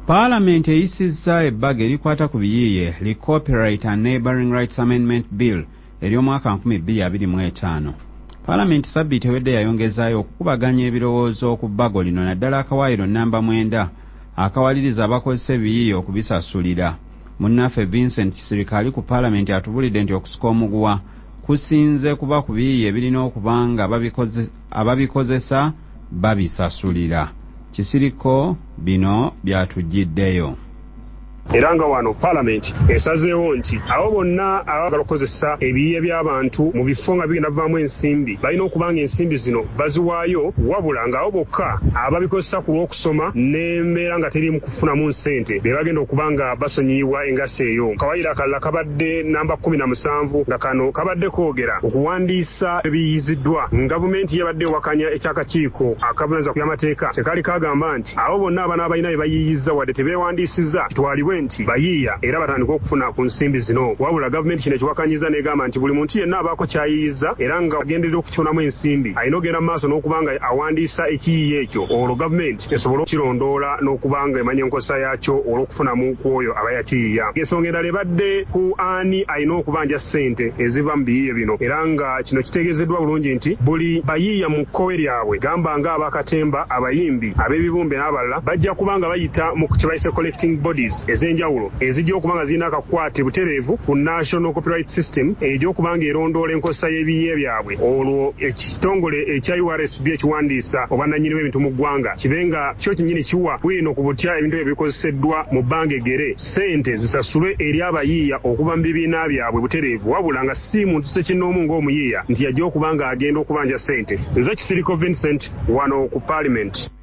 Paalamenti eyisizza ebbaga erikwata ku biyiiye li Copyright and Neighbouring Rights Amendment Bill ery'omwaka 2025. Paalamenti sabbiiti ewedde yayongezaayo okukubaganya ebirowoozo ku bbago lino naddala akawaayiro nnamba 9 akawaliriza abakozesa ebiyiiye okubisasulira. Munnaffe Vincent Kisirika ali ku Paalamenti atubulidde nti okusika omuguwa kusinze kuba ku biyiiye ebirina okuba nga ababikozesa babisasulira. Kisiriko bino byatujjiddeyo. Era nga wano Paalamenti esazeewo nti abo bonna abagala okukozesa ebiyiiye by'abantu mu bifo nga bigenda bivaamu ensimbi balina okuba nga ensimbi zino baziwaayo, wabula ng'abo bokka ababikozesa ku lw'okusoma n'embeera nga teriimu kufunamu ssente be bagenda okuba nga basonyiyibwa engassi eyo. Kawaayiro akalala kabadde namba 17 nga kano kabadde koogera okuwandiisa ebiyiyiziddwa. Gavumenti yabadde ewakanya eky'akakiiko akavunaanyizibwa ku by'amateeka tekali kagamba nti abo bonna abanaabalina be bayiiyizza wadde tebeewandiisizza kitwalibwe nti bayiiya era batandika okufuna ku nsimbi zino. Wabula gavumenti kino ekiwakanyiza n'egamba nti buli muntu yenna abaako kyayiiyizza era nga agenderera okukifunamu ensimbi alina ogenda mu maaso n'okuba nga awandiisa ekiyiiye ekyo, olwo gavumenti esobole okukirondoola n'okuba nga emanya enkozesa yaakyo olw'okufunamu ku oyo aba yakiyiiya. Ensonga endala ebadde ku ani alina okubanja ssente eziva mu biyiiye bino, era nga kino kitegeezeddwa bulungi nti buli bayiiya mu kkowe lyabwe gamba nga abakatemba, abayimbi, ab'ebibumbe n'abalala bajja kuba nga bayita mu kye bayise collecting bodies ez'enjawulo ezijja okuba nga zirina akakwate butereevu ku National Copyright System egy'okuba nga erondoola enkozesa y'ebiyiiye byabwe. Olwo ekitongole ekya URSB ekiwandiisa obwannannyini bw'ebintu mu ggwanga kibe nga kyo kinnyini kiwa bwino ku butya ebintu ebyo bikozeseddwa mu bbanga eggere ssente zisasulwe eri abayiiya okuva mu bibiina byabwe butereevu, wabula nga si muntu ssekinnoomu ng'omuyiiya nti yajja okuba nga agenda okubanja ssente. Nze Kisiriko Vincent wano ku Paalamenti.